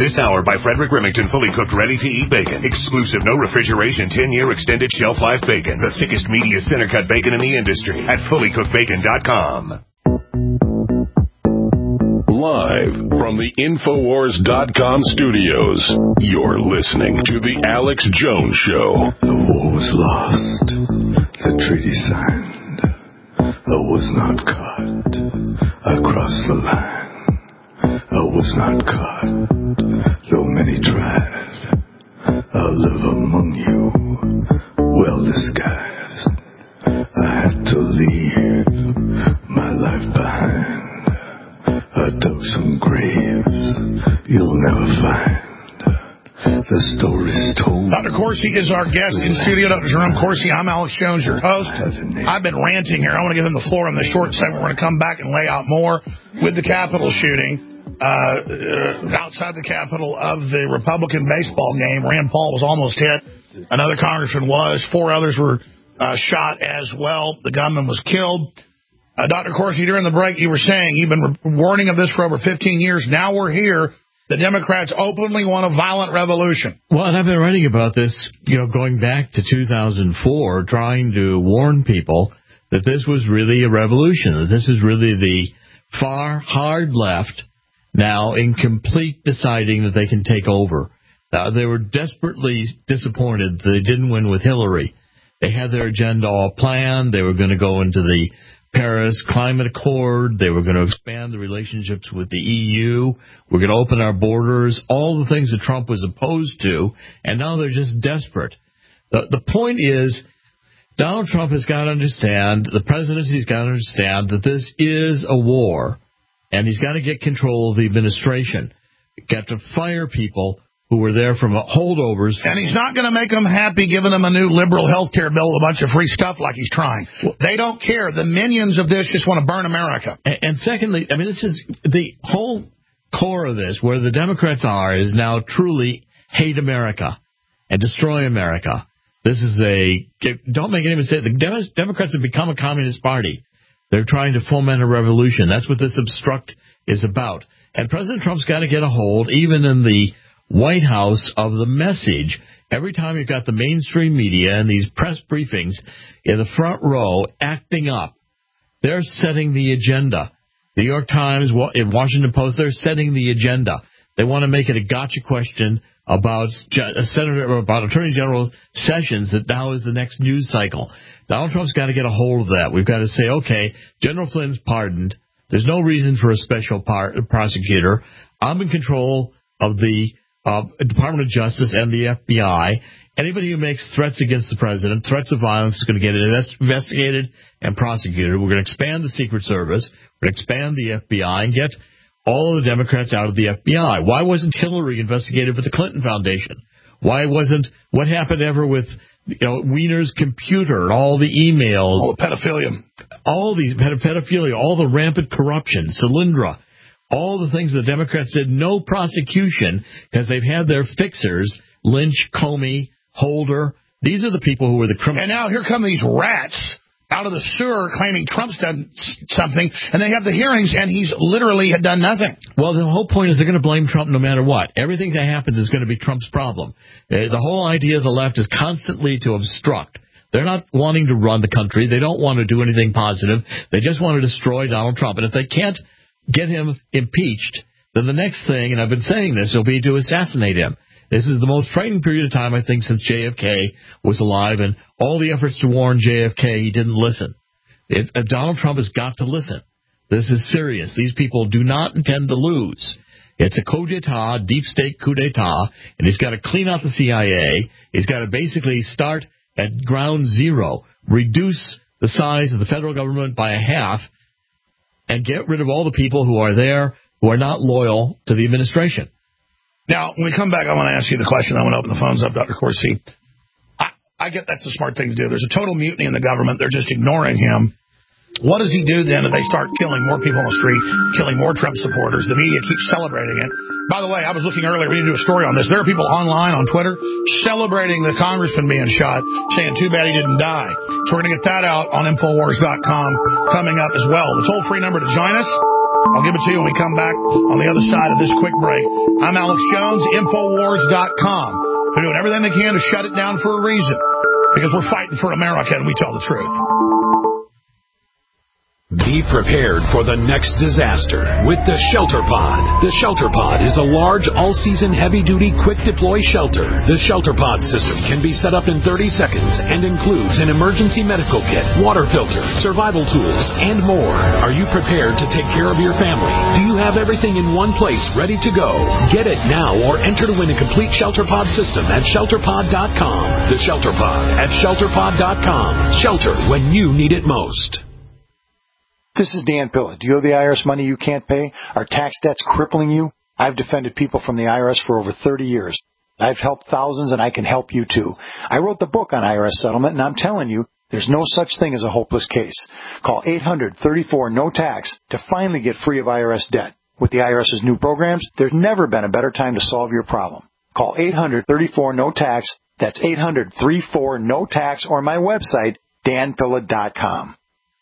This hour by Frederick Remington, fully cooked, ready-to-eat bacon. Exclusive, no refrigeration, 10-year extended shelf life bacon. The thickest, meatiest, center-cut bacon in the industry at fullycookedbacon.com. Live from the Infowars.com studios, you're listening to The Alex Jones Show. The war was lost, the treaty signed. I was not caught. I crossed the line. I was not caught, though many tried. I'll live among you, well disguised. I had to leave my life behind. I dug some graves you'll never find. The story's told. Dr. Corsi is our guest in studio. Dr. Jerome Corsi. I'm Alex Jones, your host. I've been ranting here. I want to give him the floor in the short segment. We're going to come back and lay out more with the Capitol shooting. Outside the Capitol of the Republican baseball game, Rand Paul was almost hit. Another congressman was. 4 others were shot as well. The gunman was killed. Dr. Corsi, during the break, you were saying you've been warning of this for over 15 years. Now we're here. The Democrats openly want a violent revolution. Well, and I've been writing about this, going back to 2004, trying to warn people that this was really a revolution, that this is really the far, hard left now in complete deciding that they can take over. They were desperately disappointed that they didn't win with Hillary. They had their agenda all planned. They were going to go into the Paris Climate Accord. They were going to expand the relationships with the EU. We're going to open our borders, all the things that Trump was opposed to, and now they're just desperate. The point is, Donald Trump has got to understand, the presidency's got to understand that this is a war, and he's got to get control of the administration. He's got to fire people who were there from holdovers. And he's not going to make them happy giving them a new liberal health care bill with a bunch of free stuff like he's trying. They don't care. The minions of this just want to burn America. And secondly, I mean, this is the whole core of this, where the Democrats are, is now truly hate America and destroy America. This is don't make any mistake, the Democrats have become a communist party. They're trying to foment a revolution. That's what this obstruct is about. And President Trump's got to get a hold, even in the White House, of the message. Every time you've got the mainstream media and these press briefings in the front row acting up, they're setting the agenda. The New York Times, Washington Post, they're setting the agenda. They want to make it a gotcha question about Attorney General Sessions that now is the next news cycle. Donald Trump's got to get a hold of that. We've got to say, okay, General Flynn's pardoned. There's no reason for a special prosecutor. I'm in control of the Department of Justice and the FBI. Anybody who makes threats against the president, threats of violence, is going to get investigated and prosecuted. We're going to expand the Secret Service. We're going to expand the FBI and get all of the Democrats out of the FBI. Why wasn't Hillary investigated with the Clinton Foundation? Why wasn't, what happened ever with, Weiner's computer and all the emails? All the pedophilia. All these pedophilia, all the rampant corruption, Solyndra. All the things the Democrats did, no prosecution, because they've had their fixers, Lynch, Comey, Holder. These are the people who were the criminals. And now here come these rats out of the sewer claiming Trump's done something, and they have the hearings, and he's literally had done nothing. Well, the whole point is they're going to blame Trump no matter what. Everything that happens is going to be Trump's problem. The whole idea of the left is constantly to obstruct. They're not wanting to run the country. They don't want to do anything positive. They just want to destroy Donald Trump. And if they can't get him impeached, then the next thing, and I've been saying this, will be to assassinate him. This is the most frightening period of time, I think, since JFK was alive, and all the efforts to warn JFK, he didn't listen. Donald Trump has got to listen. This is serious. These people do not intend to lose. It's a coup d'etat, deep state coup d'etat, and he's got to clean out the CIA. He's got to basically start at ground zero, reduce the size of the federal government by a half, and get rid of all the people who are there who are not loyal to the administration. Now, when we come back, I want to ask you the question. I want to open the phones up, Dr. Corsi. I get that's the smart thing to do. There's a total mutiny in the government. They're just ignoring him. What does he do then if they start killing more people on the street, killing more Trump supporters? The media keeps celebrating it. By the way, I was looking earlier. We need to do a story on this. There are people online on Twitter celebrating the congressman being shot, saying too bad he didn't die. So we're going to get that out on Infowars.com coming up as well. The toll-free number to join us, I'll give it to you when we come back on the other side of this quick break. I'm Alex Jones, Infowars.com. They're doing everything they can to shut it down for a reason, because we're fighting for America and we tell the truth. Be prepared for the next disaster with the Shelter Pod. The Shelter Pod is a large, all-season, heavy-duty, quick-deploy shelter. The Shelter Pod system can be set up in 30 seconds and includes an emergency medical kit, water filter, survival tools, and more. Are you prepared to take care of your family? Do you have everything in one place ready to go? Get it now or enter to win a complete Shelter Pod system at ShelterPod.com. The Shelter Pod at ShelterPod.com. Shelter when you need it most. This is Dan Pilla. Do you owe the IRS money you can't pay? Are tax debts crippling you? I've defended people from the IRS for over 30 years. I've helped thousands, and I can help you, too. I wrote the book on IRS settlement, and I'm telling you, there's no such thing as a hopeless case. Call 800-34-NO-TAX to finally get free of IRS debt. With the IRS's new programs, there's never been a better time to solve your problem. Call 800-34-NO-TAX. That's 800-34-NO-TAX, or my website, danpilla.com.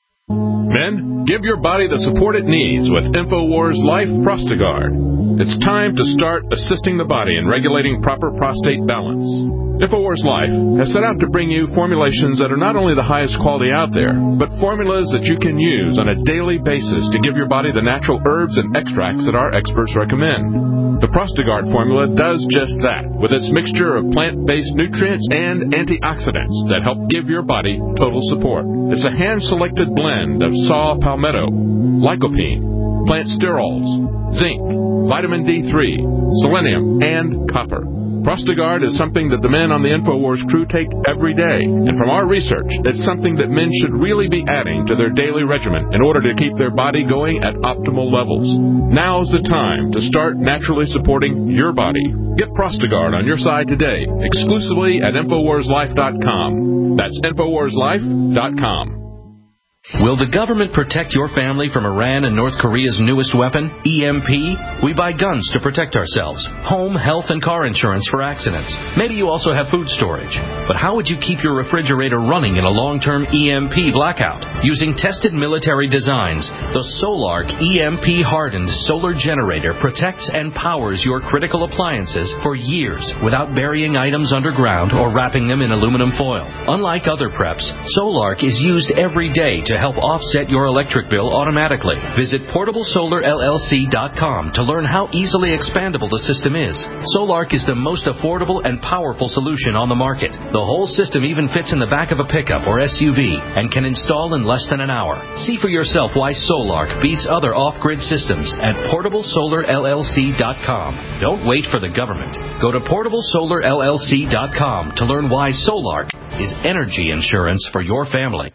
Men, give your body the support it needs with InfoWars Life Prostagard. It's time to start assisting the body in regulating proper prostate balance. InfoWars Life has set out to bring you formulations that are not only the highest quality out there, but formulas that you can use on a daily basis to give your body the natural herbs and extracts that our experts recommend. The Prostagard formula does just that, with its mixture of plant-based nutrients and antioxidants that help give your body total support. It's a hand-selected blend of saw palmetto, lycopene, plant sterols, zinc, vitamin D3, selenium, and copper. Prostagard is something that the men on the InfoWars crew take every day, and from our research, it's something that men should really be adding to their daily regimen in order to keep their body going at optimal levels. Now's the time to start naturally supporting your body. Get Prostagard on your side today, exclusively at InfoWarsLife.com. That's InfoWarsLife.com. Will the government protect your family from Iran and North Korea's newest weapon, EMP? We buy guns to protect ourselves, home, health, and car insurance for accidents. Maybe you also have food storage. But how would you keep your refrigerator running in a long-term EMP blackout? Using tested military designs, the Solark EMP-hardened solar generator protects and powers your critical appliances for years without burying items underground or wrapping them in aluminum foil. Unlike other preps, Solark is used every day to help offset your electric bill automatically. Visit PortableSolarLLC.com to learn how easily expandable the system is. Solark is the most affordable and powerful solution on the market. The whole system even fits in the back of a pickup or SUV and can install in less than an hour. See for yourself why Solark beats other off-grid systems at PortableSolarLLC.com. Don't wait for the government. Go to PortableSolarLLC.com to learn why Solark is energy insurance for your family.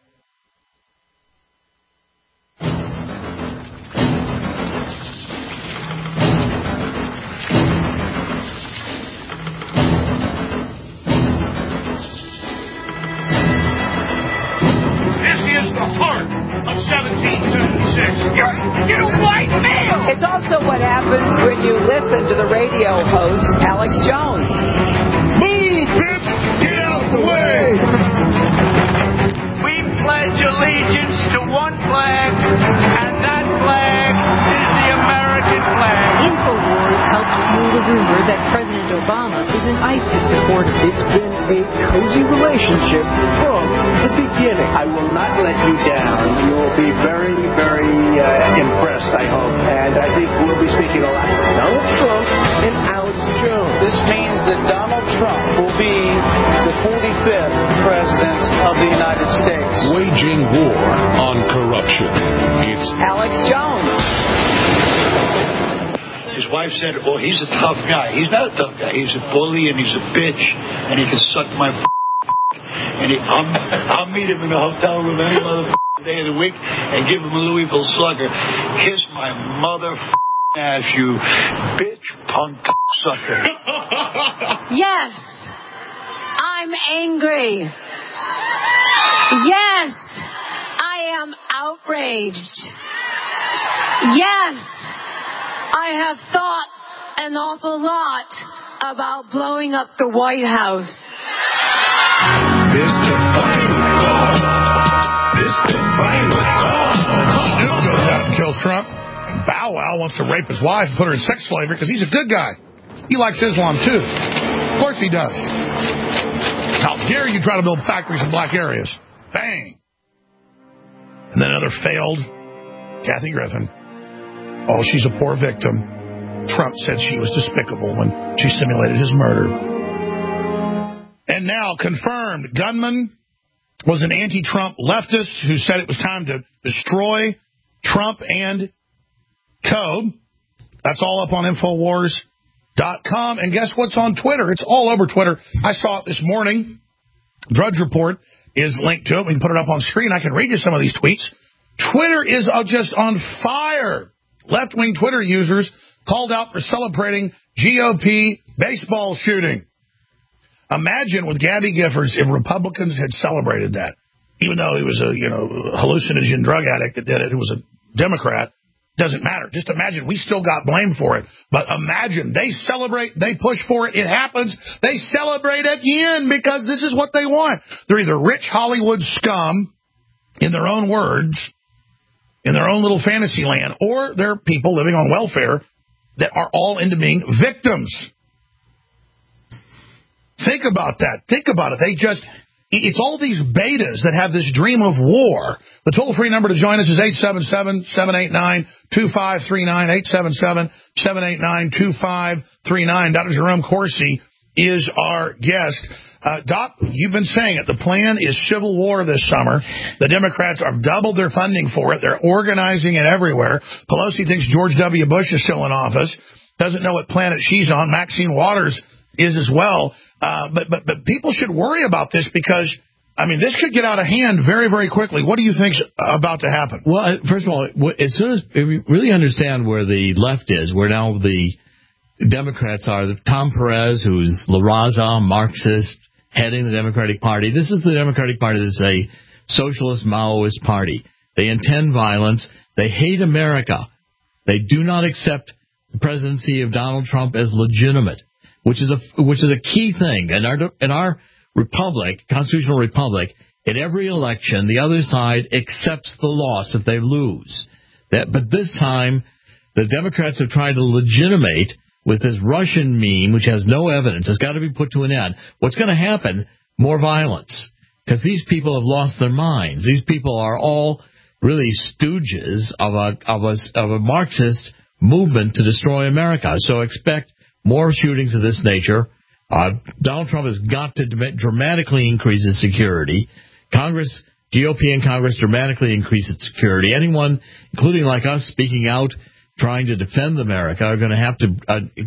You're a white male! It's also what happens when you listen to the radio host, Alex Jones. Move, bitch! Get out the way! We pledge allegiance to one flag, and that flag is the American flag. InfoWars helped fuel the rumor that President Obama is an ISIS supporter. It's been a cozy relationship from the beginning. I will not let you down. You will be very, very impressed, I hope. And I think we'll be speaking a lot with Donald Trump and Alex Jones. This means that Donald Trump will be the 45th President of the United States. Waging war on corruption. It's Alex Jones. His wife said, oh, he's a tough guy. He's not a tough guy. He's a bully and he's a bitch. And he can suck my and I'll meet him in the hotel room any day of the week and give him a Louisville Slugger. Kiss my mother ass, you bitch punk sucker. Yes, I'm angry. Yes, I am outraged. Yes, I have thought an awful lot about blowing up the White House. Snoop goes out and kills Trump. Bow Wow wants to rape his wife and put her in sex slavery because he's a good guy. He likes Islam, too. Of course he does. How dare you try to build factories in black areas? Bang. And then another failed Kathy Griffin. Oh, she's a poor victim. Trump said she was despicable when she simulated his murder. And now confirmed, gunman was an anti-Trump leftist who said it was time to destroy Trump and co. That's all up on Infowars.com. And guess what's on Twitter? It's all over Twitter. I saw it this morning. Drudge Report is linked to it. We can put it up on screen. I can read you some of these tweets. Twitter is just on fire. Left-wing Twitter users called out for celebrating GOP baseball shooting. Imagine with Gabby Giffords if Republicans had celebrated that, even though he was a hallucinogen drug addict that did it, who was a Democrat. Doesn't matter. Just imagine we still got blamed for it. But imagine they celebrate, they push for it, it happens, they celebrate again because this is what they want. They're either rich Hollywood scum, in their own words, in their own little fantasy land, or they're people living on welfare that are all into being victims. Think about that. Think about it. It's all these betas that have this dream of war. The toll-free number to join us is 877-789-2539, 877-789-2539. Dr. Jerome Corsi is our guest. Doc, you've been saying it. The plan is civil war this summer. The Democrats have doubled their funding for it. They're organizing it everywhere. Pelosi thinks George W. Bush is still in office. Doesn't know what planet she's on. Maxine Waters is as well. But people should worry about this because, I mean, this could get out of hand very, very quickly. What do you think's about to happen? Well, first of all, as soon as we really understand where the left is, where now the Democrats are, Tom Perez, who's La Raza, Marxist, heading the Democratic Party. This is the Democratic Party that's a socialist Maoist party. They intend violence. They hate America. They do not accept the presidency of Donald Trump as legitimate, which is a key thing. In our republic, constitutional republic, in every election, the other side accepts the loss if they lose. But this time, the Democrats have tried to legitimate with this Russian meme, which has no evidence. It's got to be put to an end. What's going to happen? More violence, because these people have lost their minds. These people are all really stooges of a Marxist movement to destroy America. So expect more shootings of this nature. Donald Trump has got to dramatically increase his security. Congress, GOP and Congress dramatically increase its security. Anyone, including like us, speaking out, trying to defend America, are going to have to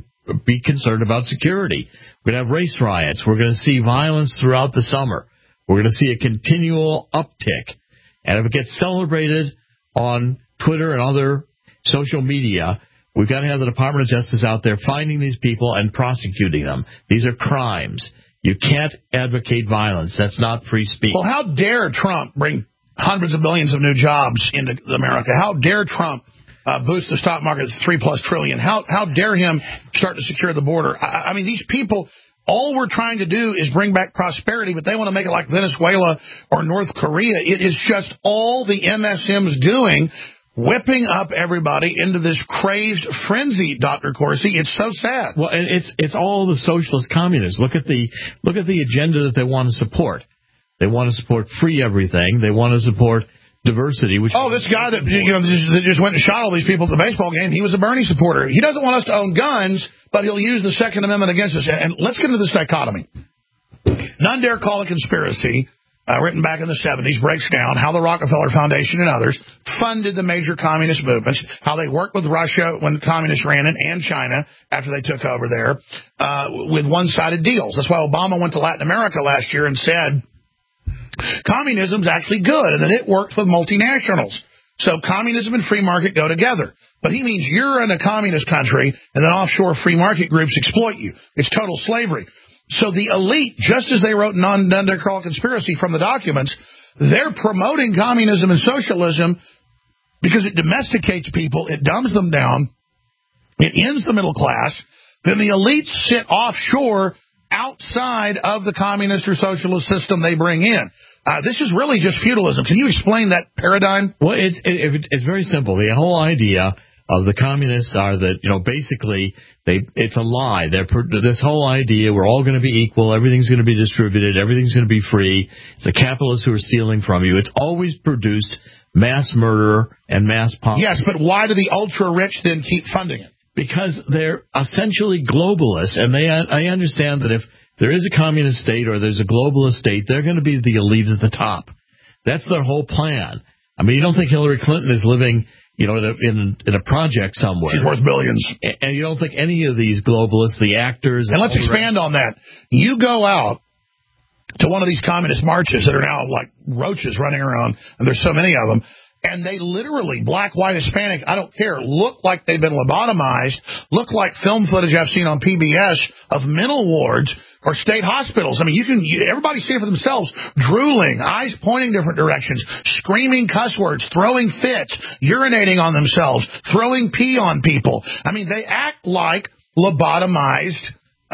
be concerned about security. We're going to have race riots. We're going to see violence throughout the summer. We're going to see a continual uptick. And if it gets celebrated on Twitter and other social media, we've got to have the Department of Justice out there finding these people and prosecuting them. These are crimes. You can't advocate violence. That's not free speech. Well, how dare Trump bring hundreds of billions of new jobs into America? How dare Trump boost the stock market to $3+ trillion? How dare him start to secure the border? I mean, these people, all we're trying to do is bring back prosperity, but they want to make it like Venezuela or North Korea. It is just all the MSM's doing, whipping up everybody into this crazed frenzy, Dr. Corsi. It's so sad. Well, and it's all the socialist communists. Look at the agenda that they want to support. They want to support free everything. They want to support diversity. This guy that just went and shot all these people at the baseball game, he was a Bernie supporter. He doesn't want us to own guns, but he'll use the Second Amendment against us. And let's get into this dichotomy. None dare call it conspiracy. Written back in the 70s, breaks down how the Rockefeller Foundation and others funded the major communist movements, how they worked with Russia when communists ran it, and China after they took over there, with one-sided deals. That's why Obama went to Latin America last year and said communism's actually good, and that it works with multinationals. So communism and free market go together. But he means you're in a communist country, and then offshore free market groups exploit you. It's total slavery. So the elite, just as they wrote None Dare Call It Conspiracy from the documents, they're promoting communism and socialism because it domesticates people, it dumbs them down, it ends the middle class. Then the elites sit offshore outside of the communist or socialist system they bring in. This is really just feudalism. Can you explain that paradigm? Well, it's very simple. The whole idea of the communists are that, basically it's a lie. This whole idea we're all going to be equal, everything's going to be distributed, everything's going to be free. It's the capitalists who are stealing from you. It's always produced mass murder and mass poverty. Yes, but why do the ultra-rich then keep funding it? Because they're essentially globalists, and I understand that if there is a communist state or there's a globalist state, they're going to be the elite at the top. That's their whole plan. I mean, you don't think Hillary Clinton is living, in a project somewhere. She's worth billions. And you don't think any of these globalists, the actors... And let's expand on that. You go out to one of these communist marches that are now like roaches running around, and there's so many of them, and they literally, black, white, Hispanic, I don't care, look like they've been lobotomized, look like film footage I've seen on PBS of mental wards or state hospitals. I mean, everybody see it for themselves, drooling, eyes pointing different directions, screaming cuss words, throwing fits, urinating on themselves, throwing pee on people. I mean, they act like lobotomized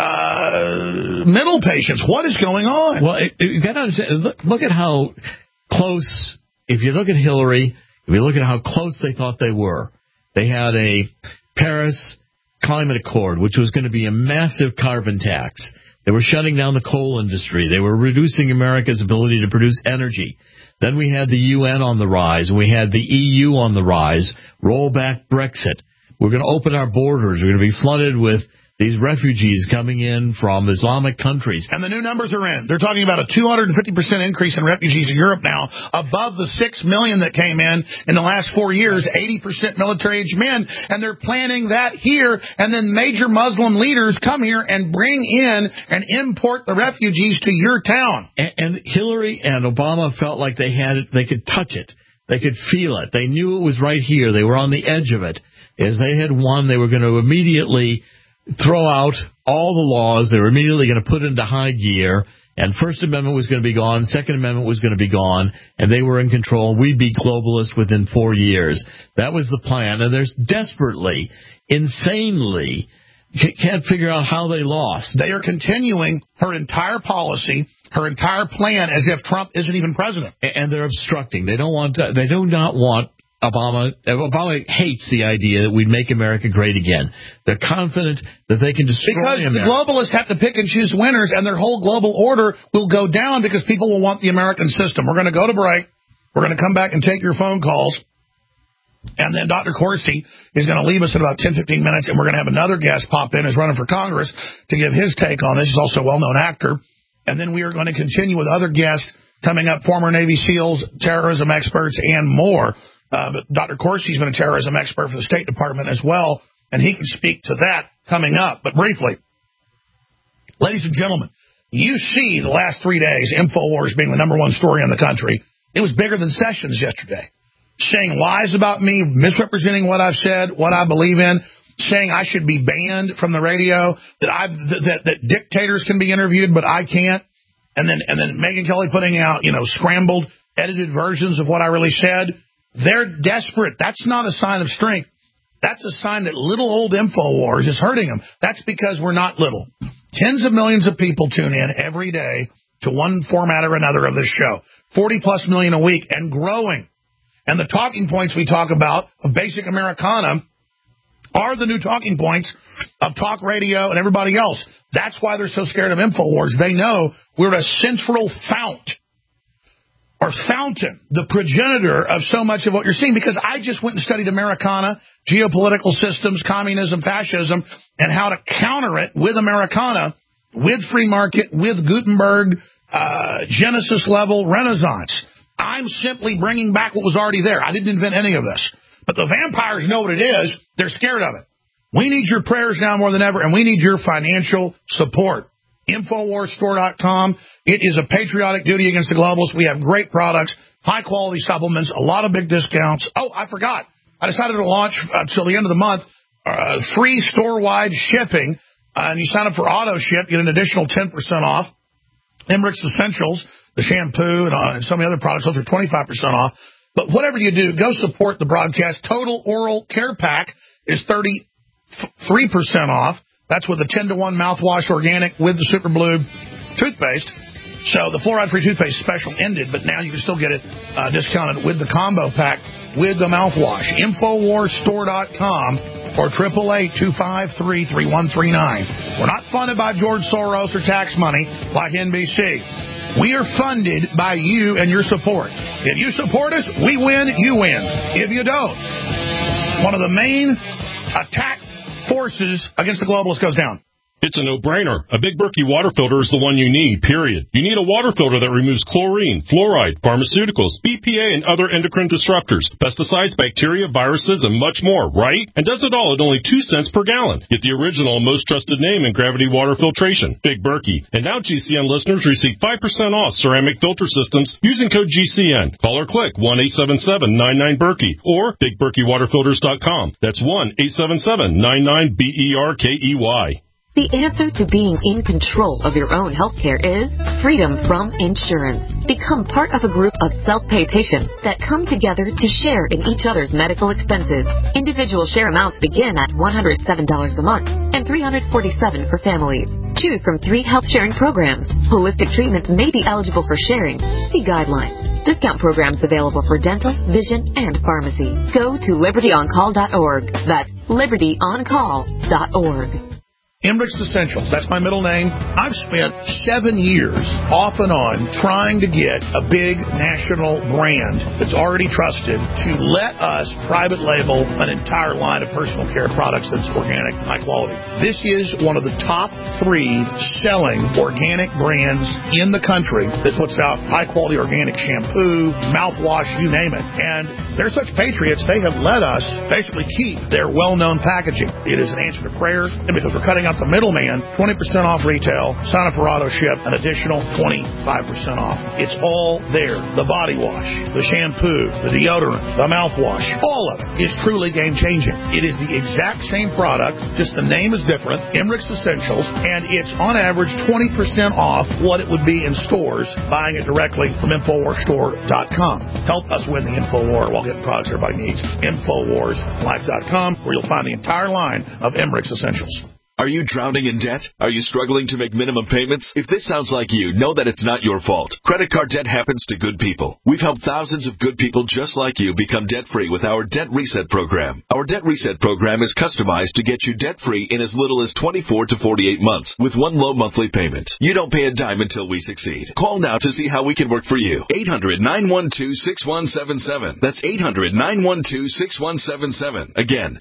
mental patients. What is going on? Well, you got to understand, look at how close, if you look at Hillary, if you look at how close they thought they were. They had a Paris Climate Accord, which was going to be a massive carbon tax. They were shutting down the coal industry. They were reducing America's ability to produce energy. Then we had the UN on the rise, and we had the EU on the rise. Roll back Brexit. We're going to open our borders. We're going to be flooded with these refugees coming in from Islamic countries. And the new numbers are in. They're talking about a 250% increase in refugees in Europe now, above the 6 million that came in the last 4 years, 80% military-aged men. And they're planning that here, and then major Muslim leaders come here and bring in and import the refugees to your town. And Hillary and Obama felt like they had it, they could touch it. They could feel it. They knew it was right here. They were on the edge of it. As they had won, they were going to immediately throw out all the laws. They were immediately going to put into high gear, and First Amendment was going to be gone, Second Amendment was going to be gone, and they were in control. We'd be globalist within 4 years. That was the plan, and there's desperately, insanely, can't figure out how they lost. They are continuing her entire policy, her entire plan, as if Trump isn't even president. And they're obstructing. They do not want Obama hates the idea that we'd make America great again. They're confident that they can destroy America. Because the globalists have to pick and choose winners, and their whole global order will go down because people will want the American system. We're going to go to break. We're going to come back and take your phone calls. And then Dr. Corsi is going to leave us in about 10, 15 minutes, and we're going to have another guest pop in who's running for Congress to give his take on this. He's also a well-known actor. And then we are going to continue with other guests coming up, former Navy SEALs, terrorism experts, and more. But Dr. Corsi's been a terrorism expert for the State Department as well, and he can speak to that coming up. But briefly, ladies and gentlemen, you see the last 3 days, InfoWars being the #1 story in the country. It was bigger than Sessions yesterday, saying lies about me, misrepresenting what I've said, what I believe in, saying I should be banned from the radio, that dictators can be interviewed, but I can't. And then Megyn Kelly putting out, scrambled, edited versions of what I really said. They're desperate. That's not a sign of strength. That's a sign that little old InfoWars is hurting them. That's because we're not little. Tens of millions of people tune in every day to one format or another of this show. 40-plus million a week and growing. And the talking points we talk about of basic Americana are the new talking points of talk radio and everybody else. That's why they're so scared of InfoWars. They know we're a central fountain, the progenitor of so much of what you're seeing, because I just went and studied Americana, geopolitical systems, communism, fascism, and how to counter it with Americana, with free market, with Gutenberg, Genesis level Renaissance. I'm simply bringing back what was already there. I didn't invent any of this. But the vampires know what it is. They're scared of it. We need your prayers now more than ever, and we need your financial support. InfoWarsStore.com. It is a patriotic duty against the globalists. We have great products, high-quality supplements, a lot of big discounts. Oh, I forgot. I decided to launch until the end of the month free store-wide shipping. And you sign up for AutoShip, get an additional 10% off. Emmerich's Essentials, the shampoo, and some of the other products, those are 25% off. But whatever you do, go support the broadcast. Total Oral Care Pack is 33% off. That's with the 10-to-1 mouthwash organic with the Super Blue toothpaste. So the fluoride-free toothpaste special ended, but now you can still get it discounted with the combo pack with the mouthwash. InfoWarsStore.com or 888-253-3139. We're not funded by George Soros or tax money like NBC. We are funded by you and your support. If you support us, we win, you win. If you don't, one of the main attack forces against the globalists goes down. It's a no-brainer. A Big Berkey water filter is the one you need, period. You need a water filter that removes chlorine, fluoride, pharmaceuticals, BPA, and other endocrine disruptors, pesticides, bacteria, viruses, and much more, right? And does it all at only 2 cents per gallon. Get the original and most trusted name in gravity water filtration, Big Berkey. And now GCN listeners receive 5% off ceramic filter systems using code GCN. Call or click 1-877-99-BERKEY or BigBerkeyWaterFilters.com. That's 1-877-99-BERKEY. The answer to being in control of your own health care is freedom from insurance. Become part of a group of self-pay patients that come together to share in each other's medical expenses. Individual share amounts begin at $107 a month and $347 for families. Choose from 3 health-sharing programs. Holistic treatments may be eligible for sharing. See guidelines. Discount programs available for dental, vision, and pharmacy. Go to libertyoncall.org. That's libertyoncall.org. Embrix Essentials, that's my middle name. I've spent 7 years off and on trying to get a big national brand that's already trusted to let us private label an entire line of personal care products that's organic and high quality. This is one of the top 3 selling organic brands in the country that puts out high quality organic shampoo, mouthwash, you name it. And they're such patriots, they have let us basically keep their well-known packaging. It is an answer to prayer, and because we're cutting out the middleman, 20% off retail, sign up for auto ship, an additional 25% off. It's all there. The body wash, the shampoo, the deodorant, the mouthwash, all of it is truly game-changing. It is the exact same product, just the name is different, Embrix Essentials, and it's on average 20% off what it would be in stores buying it directly from InfoWarsStore.com. Help us win the InfoWar while getting products everybody needs. InfoWarsLife.com, where you'll find the entire line of Embrix Essentials. Are you drowning in debt? Are you struggling to make minimum payments? If this sounds like you, know that it's not your fault. Credit card debt happens to good people. We've helped thousands of good people just like you become debt-free with our Debt Reset program. Our Debt Reset program is customized to get you debt-free in as little as 24 to 48 months with one low monthly payment. You don't pay a dime until we succeed. Call now to see how we can work for you. 800-912-6177. That's 800-912-6177. Again,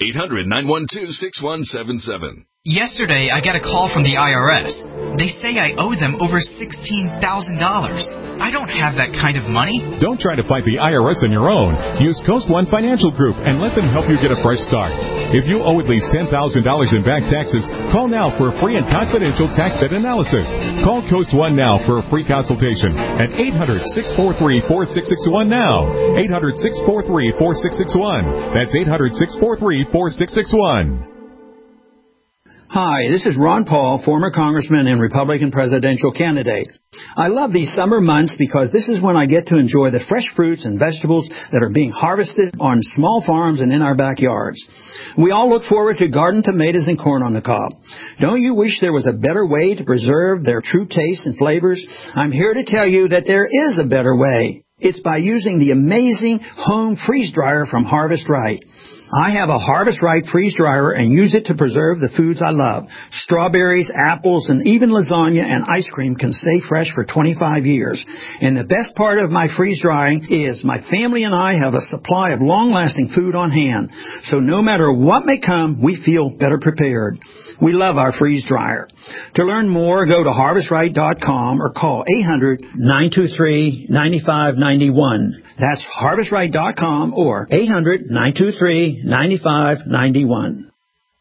800-912-6177. Yesterday, I got a call from the IRS. They say I owe them over $16,000. I don't have that kind of money. Don't try to fight the IRS on your own. Use Coast One Financial Group and let them help you get a fresh start. If you owe at least $10,000 in back taxes, call now for a free and confidential tax debt analysis. Call Coast One now for a free consultation at 800-643-4661 now. 800-643-4661. That's 800-643-4661. Hi, this is Ron Paul, former congressman and Republican presidential candidate. I love these summer months because this is when I get to enjoy the fresh fruits and vegetables that are being harvested on small farms and in our backyards. We all look forward to garden tomatoes and corn on the cob. Don't you wish there was a better way to preserve their true taste and flavors? I'm here to tell you that there is a better way. It's by using the amazing home freeze dryer from Harvest Right. I have a Harvest Right freeze dryer and use it to preserve the foods I love. Strawberries, apples, and even lasagna and ice cream can stay fresh for 25 years. And the best part of my freeze drying is my family and I have a supply of long-lasting food on hand. So no matter what may come, we feel better prepared. We love our freeze dryer. To learn more, go to HarvestRight.com or call 800-923-9591. That's HarvestRight.com or 800-923-9591.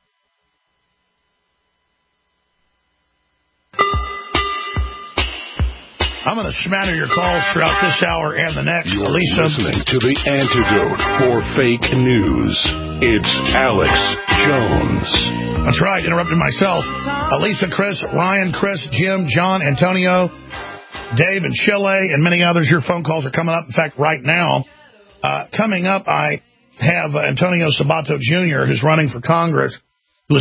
I'm going to smatter your calls throughout this hour and the next. You're listening to the antidote for fake news. It's Alex Jones. That's right, interrupting myself. Elisa, Chris, Ryan, Chris, Jim, John, Antonio, Dave, and Chile, and many others. Your phone calls are coming up. In fact, right now, coming up, I have Antonio Sabato Jr., who's running for Congress, who was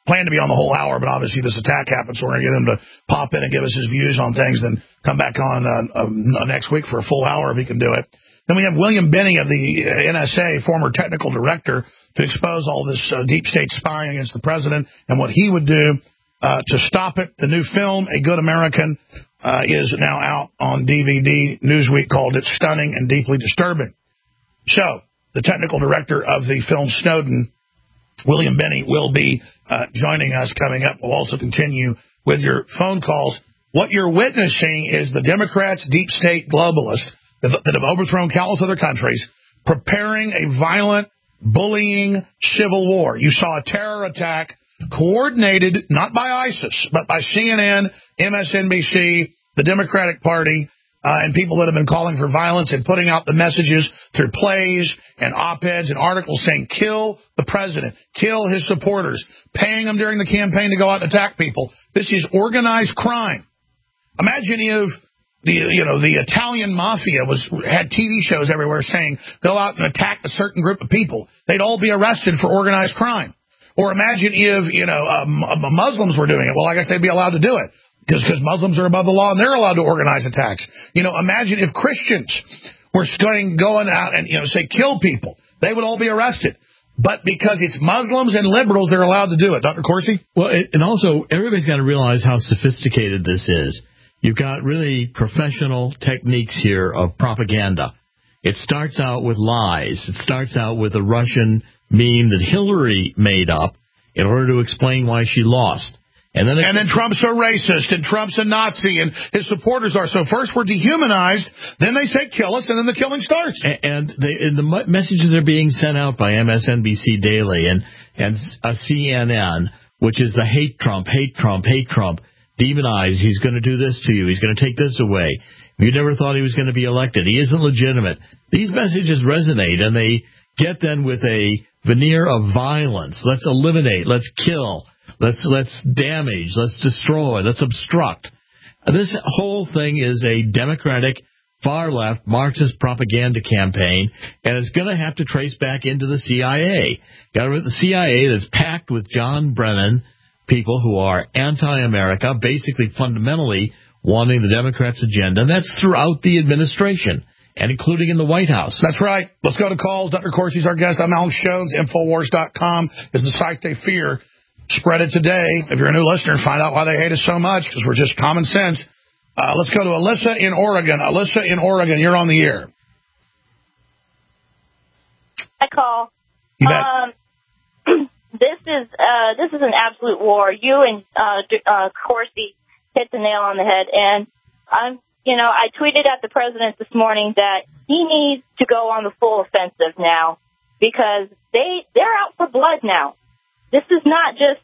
planned to be on the whole hour, but obviously this attack happened, so we're going to get him to pop in and give us his views on things, then come back on next week for a full hour if he can do it. Then we have William Binney of the NSA, former technical director, to expose all this deep state spying against the president and what he would do to stop it. The new film, A Good American, is now out on DVD. Newsweek called it stunning and deeply disturbing. So, the technical director of the film Snowden, William Binney, will be joining us coming up. We'll also continue with your phone calls. What you're witnessing is the Democrats, deep state globalists that have overthrown countless other countries, preparing a violent, bullying civil war. You saw a terror attack coordinated not by ISIS, but by CNN, MSNBC, the Democratic Party, and people that have been calling for violence and putting out the messages through plays and op-eds and articles saying, kill the president, kill his supporters, paying them during the campaign to go out and attack people. This is organized crime. Imagine if the Italian mafia had TV shows everywhere saying, go out and attack a certain group of people. They'd all be arrested for organized crime. Or imagine if, Muslims were doing it. Well, I guess they'd be allowed to do it because Muslims are above the law and they're allowed to organize attacks. Imagine if Christians were going out and, say, kill people. They would all be arrested. But because it's Muslims and liberals, they're allowed to do it. Dr. Corsi? Well, and also, everybody's got to realize how sophisticated this is. You've got really professional techniques here of propaganda. It starts out with lies. It starts out with a Russian meme that Hillary made up in order to explain why she lost. And then Trump's a racist, and Trump's a Nazi, and his supporters are. So first we're dehumanized, then they say kill us, and then the killing starts. And the messages are being sent out by MSNBC Daily and CNN, which is the hate Trump, hate Trump, hate Trump. Demonize, he's going to do this to you, he's going to take this away. You never thought he was going to be elected. He isn't legitimate. These messages resonate, and they get then with a veneer of violence. Let's eliminate, let's kill, let's damage, let's destroy, let's obstruct. This whole thing is a Democratic, far-left, Marxist propaganda campaign, and it's going to have to trace back into the CIA. Got to the CIA that's packed with John Brennan, people who are anti-America, basically fundamentally wanting the Democrats' agenda, and that's throughout the administration, and including in the White House. That's right. Let's go to calls. Dr. Corsi's our guest. I'm Alex Jones. Infowars.com is the site they fear. Spread it today. If you're a new listener, find out why they hate us so much, because we're just common sense. Let's go to Alyssa in Oregon. Alyssa in Oregon, you're on the air. I call. You bet. This is an absolute war. You and Corsi hit the nail on the head. And I tweeted at the president this morning that he needs to go on the full offensive now, because they're out for blood now. This is not just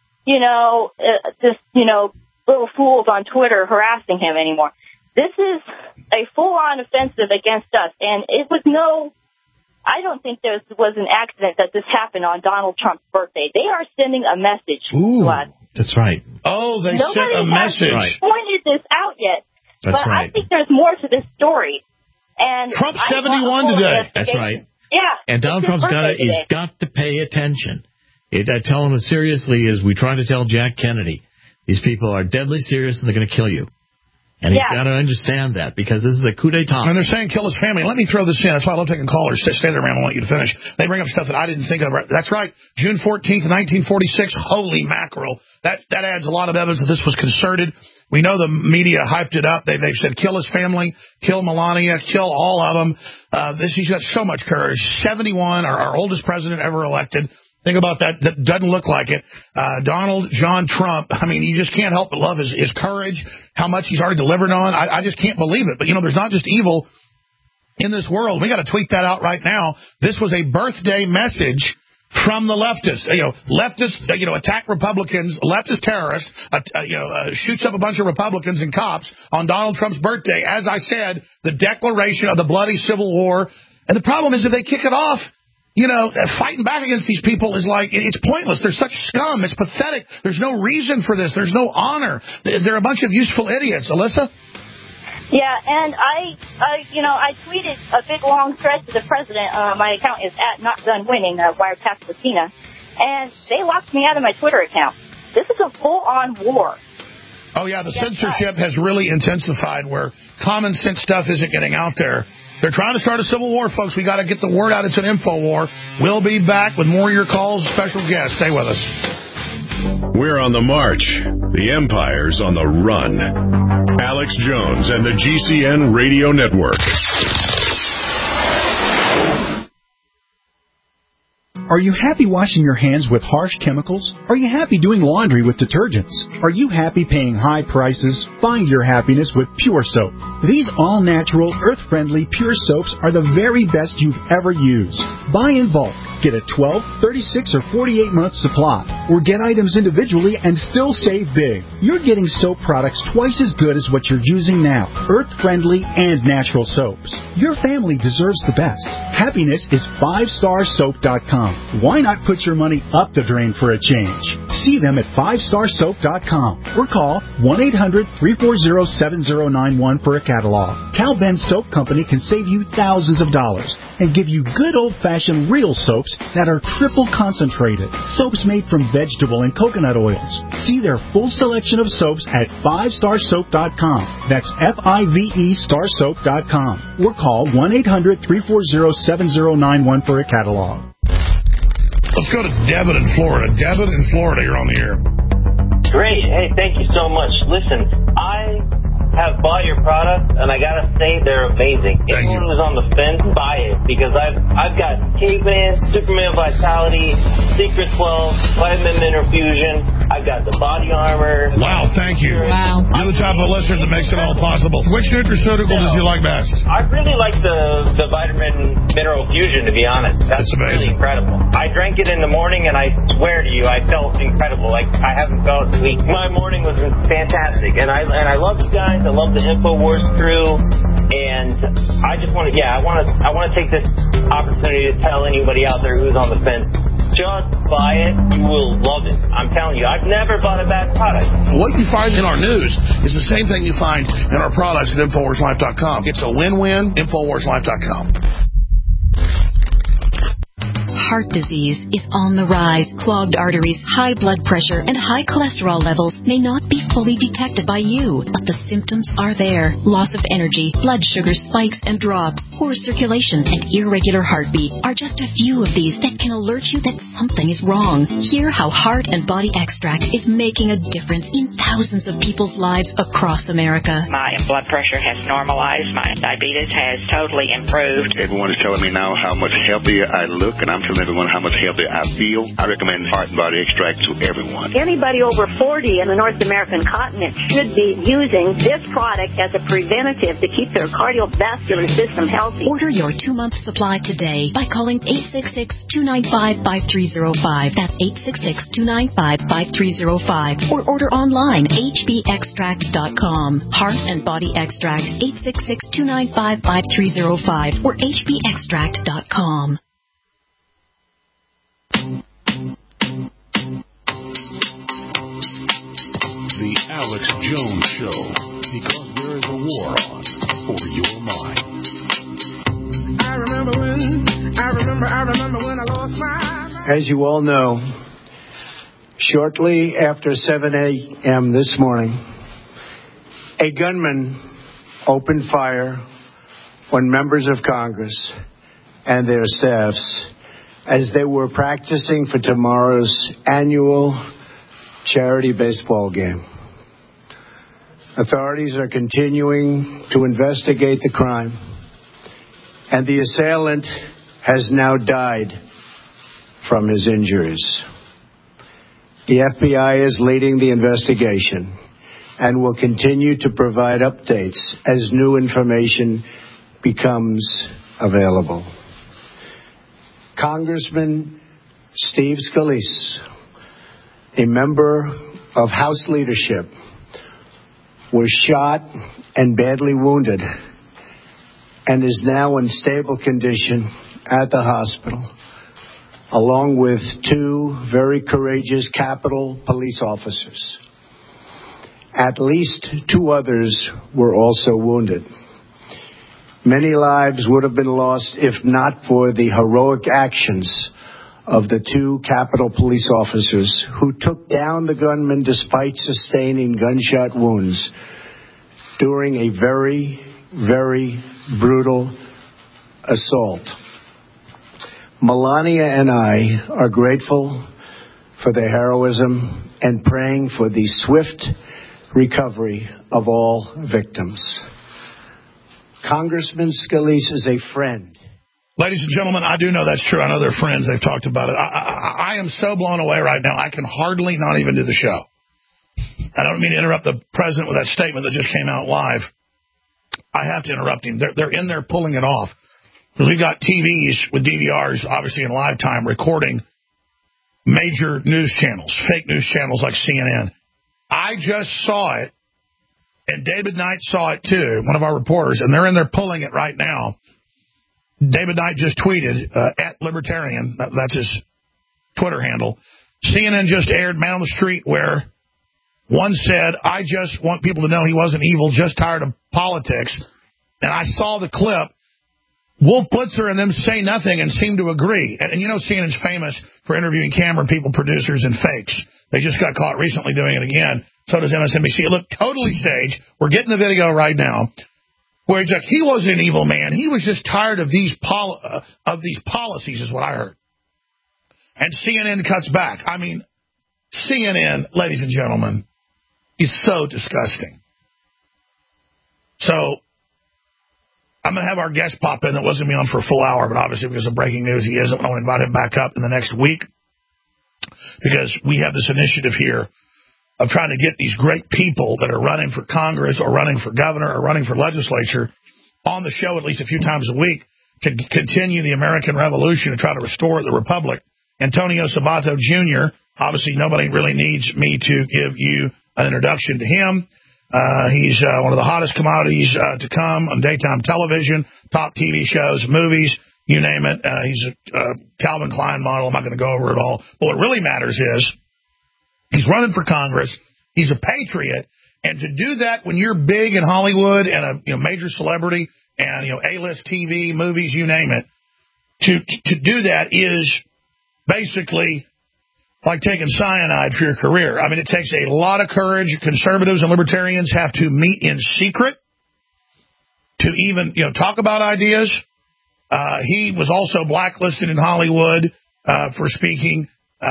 little fools on Twitter harassing him anymore. This is a full-on offensive against us, and it was I don't think there was an accident that this happened on Donald Trump's birthday. They are sending a message to us. That's right. Oh, they sent a message. Nobody has pointed this out yet. That's but right. I think there's more to this story. And Trump's 71 today. That's right. Yeah. And Donald Trump's got to pay attention. I tell him as seriously as we try to tell Jack Kennedy. These people are deadly serious and they're going to kill you. And he's got to understand that, because this is a coup d'etat. And they're saying kill his family. Let me throw this in. That's why I love taking callers. Stay there, man. I want you to finish. They bring up stuff that I didn't think of. That's right. June 14th, 1946. Holy mackerel. That adds a lot of evidence that this was concerted. We know the media hyped it up. They've said kill his family, kill Melania, kill all of them. He's got so much courage. 71, our oldest president ever elected. Think about that. That doesn't look like it. Donald John Trump, I mean, you just can't help but love his courage, how much he's already delivered on. I just can't believe it. But, there's not just evil in this world. We got to tweet that out right now. This was a birthday message from the leftists. Leftists, attack Republicans, leftist terrorists, shoots up a bunch of Republicans and cops on Donald Trump's birthday. As I said, the declaration of the bloody Civil War. And the problem is if they kick it off, fighting back against these people is it's pointless. They're such scum. It's pathetic. There's no reason for this. There's no honor. They're a bunch of useful idiots. Alyssa? Yeah, and I tweeted a big long thread to the president. My account is @NotDoneWinning, wiretap Latina. and they locked me out of my Twitter account. This is a full-on war. Oh, yeah, the censorship has really intensified where common sense stuff isn't getting out there. They're trying to start a civil war, folks. We got to get the word out. It's an info war. We'll be back with more of your calls, special guests. Stay with us. We're on the march. The empire's on the run. Alex Jones and the GCN Radio Network. Are you happy washing your hands with harsh chemicals? Are you happy doing laundry with detergents? Are you happy paying high prices? Find your happiness with Pure Soap. These all-natural, earth-friendly Pure Soaps are the very best you've ever used. Buy in bulk. Get a 12, 36, or 48-month supply. Or get items individually and still save big. You're getting soap products twice as good as what you're using now. Earth-friendly and natural soaps. Your family deserves the best. Happiness is 5starsoap.com. Why not put your money up the drain for a change? See them at 5starsoap.com or call 1-800-340-7091 for a catalog. Cal Ben Soap Company can save you thousands of dollars and give you good old-fashioned real soaps that are triple concentrated. Soaps made from vegetable and coconut oils. See their full selection of soaps at 5starsoap.com. That's F-I-V-E starsoap.com. Or call 1-800-340-7091 for a catalog. Let's go to Devin in Florida. Devin in Florida, you're on the air. Great. Hey, thank you so much. Listen, I have bought your product, and I gotta say they're amazing. Anyone who's on the fence, buy it, because I've got Caveman, Superman Vitality, Secret 12, Vitamin Mineral Fusion. I've got the body armor. Wow, thank you. Wow. You're the type of listener that makes it all possible. Which nutraceutical does you like best? I really like the Vitamin Mineral Fusion, to be honest. That's really incredible. I drank it in the morning, and I swear to you, I felt incredible. Like, I haven't felt weak. My morning was fantastic, and I love you guys. I love the InfoWars crew, and I just want to, I want to take this opportunity to tell anybody out there who's on the fence, just buy it. You will love it. I'm telling you, I've never bought a bad product. What you find in our news is the same thing you find in our products at InfoWarsLife.com. It's a win-win. InfoWarsLife.com. Heart disease is on the rise. Clogged arteries, high blood pressure, and high cholesterol levels may not be fully detected by you, but the symptoms are there. Loss of energy, blood sugar spikes and drops, poor circulation, and irregular heartbeat are just a few of these that can alert you that something is wrong. Hear how Heart and Body Extract is making a difference in thousands of people's lives across America. My blood pressure has normalized. My diabetes has totally improved. Everyone is telling me now how much healthier I look, and I'm telling everyone how much healthier I feel. I recommend Heart and Body Extract to everyone. Anybody over 40 in the North American continent should be using this product as a preventative to keep their cardiovascular system healthy. Order your 2-month supply today by calling 866-295-5305. That's 866-295-5305. Or order online, hbextract.com. Heart and Body Extract, 866-295-5305 or hbextract.com. The Alex Jones Show, because there is a war on for your mind. I remember when I lost my... As you all know, shortly after 7 a.m. this morning, a gunman opened fire on members of Congress and their staffs as they were practicing for tomorrow's annual charity baseball game. Authorities are continuing to investigate the crime, and the assailant has now died from his injuries. The FBI is leading the investigation and will continue to provide updates as new information becomes available. Congressman Steve Scalise, a member of House leadership, was shot and badly wounded and is now in stable condition at the hospital, along with 2 very courageous Capitol police officers. At least 2 others were also wounded. Many lives would have been lost if not for the heroic actions of the 2 Capitol police officers who took down the gunman despite sustaining gunshot wounds during a very, very brutal assault. Melania and I are grateful for their heroism and praying for the swift recovery of all victims. Congressman Scalise is a friend. Ladies and gentlemen, I do know that's true. I know they're friends. They've talked about it. I am so blown away right now, I can hardly not even do the show. I don't mean to interrupt the president with that statement that just came out live. I have to interrupt him. They're in there pulling it off. Because we've got TVs with DVRs, obviously in live time, recording major news channels, fake news channels like CNN. I just saw it, and David Knight saw it too, one of our reporters, and they're in there pulling it right now. David Knight just tweeted, at Libertarian, that's his Twitter handle, CNN just aired Man on the Street where one said, I just want people to know he wasn't evil, just tired of politics. And I saw the clip. Wolf Blitzer and them say nothing and seem to agree. And you know CNN's famous for interviewing camera people, producers, and fakes. They just got caught recently doing it again. So does MSNBC. It looked totally staged. We're getting the video right now. Where he's like, he wasn't an evil man. He was just tired of these policies, is what I heard. And CNN cuts back. I mean, CNN, ladies and gentlemen, is so disgusting. So I'm going to have our guest pop in that wasn't going to be on for a full hour, but obviously because of breaking news, he isn't. I want to invite him back up in the next week because we have this initiative here of trying to get these great people that are running for Congress or running for governor or running for legislature on the show at least a few times a week to continue the American Revolution and try to restore the Republic. Antonio Sabato Jr., obviously nobody really needs me to give you an introduction to him. He's one of the hottest commodities to come on daytime television, top TV shows, movies, you name it. He's a Calvin Klein model. I'm not going to go over it all. But what really matters is he's running for Congress. He's a patriot. And to do that when you're big in Hollywood and a major celebrity and A-list TV, movies, you name it, to do that is basically like taking cyanide for your career. I mean, it takes a lot of courage. Conservatives and libertarians have to meet in secret to even talk about ideas. He was also blacklisted in Hollywood for speaking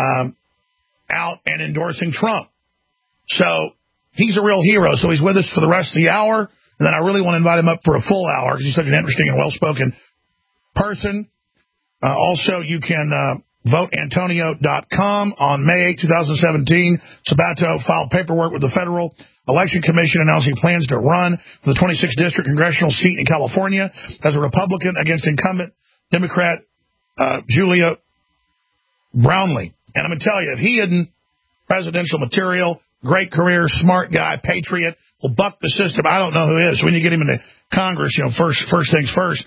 out and endorsing Trump. So he's a real hero. So he's with us for the rest of the hour. And then I really want to invite him up for a full hour because he's such an interesting and well-spoken person. Also, you can voteantonio.com. On May 8, 2017, Sabato filed paperwork with the Federal Election Commission announcing plans to run for the 26th District Congressional seat in California as a Republican against incumbent Democrat Julia Brownley. And I'm going to tell you, if he isn't presidential material, great career, smart guy, patriot, will buck the system, I don't know who is. So when you get him into Congress, first things first,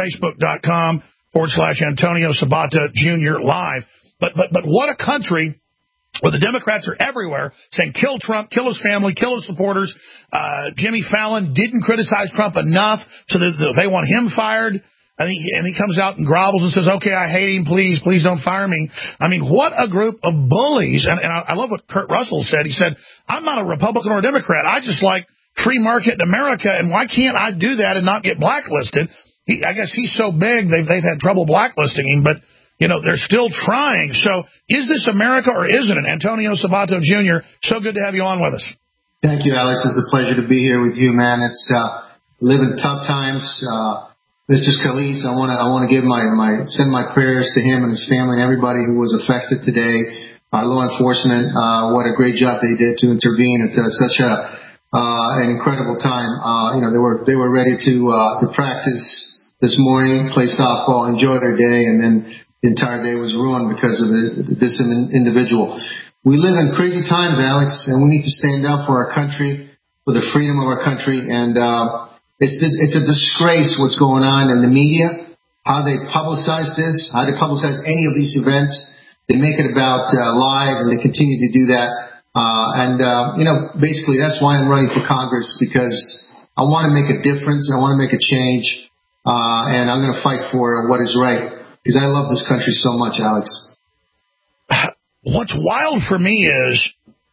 Facebook.com/Antonio Sabato Jr. live. But what a country where the Democrats are everywhere saying kill Trump, kill his family, kill his supporters. Jimmy Fallon didn't criticize Trump enough, so they want him fired. And he comes out and grovels and says, okay, I hate him, please don't fire me. I mean, what a group of bullies. And I love what Kurt Russell said. He said, I'm not a Republican or a Democrat. I just like free market in America, and why can't I do that and not get blacklisted? I guess he's so big, they've had trouble blacklisting him, but, they're still trying. So is this America or isn't it? Antonio Sabato Jr., so good to have you on with us. Thank you, Alex. It's a pleasure to be here with you, man. It's living tough times. Mr. Scalise, I want to give send my prayers to him and his family and everybody who was affected today. Our law enforcement, what a great job they did to intervene at such an incredible time. They were ready to practice this morning, play softball, enjoy their day, and then the entire day was ruined because of this individual. We live in crazy times, Alex, and we need to stand up for our country, for the freedom of our country, and it's a disgrace what's going on in the media, how they publicize this, how they publicize any of these events. They make it about lies, and they continue to do that. Basically that's why I'm running for Congress, because I want to make a difference. I want to make a change. And I'm going to fight for what is right, because I love this country so much, Alex. what's wild for me is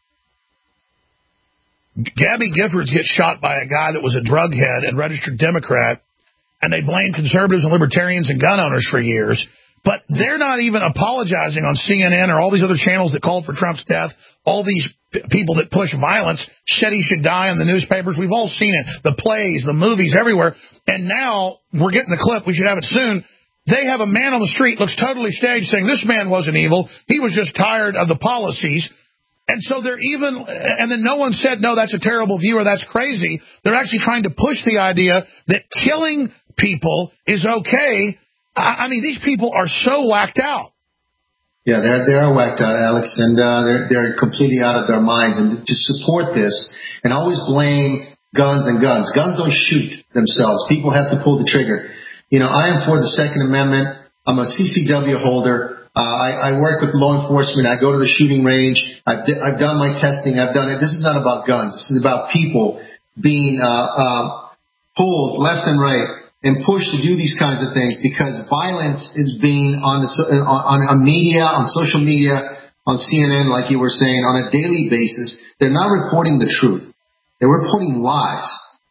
Gabby Giffords gets shot by a guy that was a drug head and registered Democrat, and they blame conservatives and libertarians and gun owners for years. But they're not even apologizing on CNN or all these other channels that called for Trump's death. All these people that push violence said he should die in the newspapers. We've all seen it, the plays, the movies, everywhere. And now we're getting the clip. We should have it soon. They have a man on the street, looks totally staged, saying this man wasn't evil. He was just tired of the policies. And so they're even, and then no one said, no, that's a terrible view or that's crazy. They're actually trying to push the idea that killing people is okay. I mean, these people are so whacked out. Yeah, they are whacked out, Alex, and they're completely out of their minds. And to support this and always blame guns and guns. Guns don't shoot themselves. People have to pull the trigger. You know, I am for the Second Amendment. I'm a CCW holder. I work with law enforcement. I go to the shooting range. I've done my testing. I've done it. This is not about guns. This is about people being pulled left and right and pushed to do these kinds of things, because violence is being on media, on social media, on CNN, like you were saying, on a daily basis. They're not reporting the truth. They're reporting lies.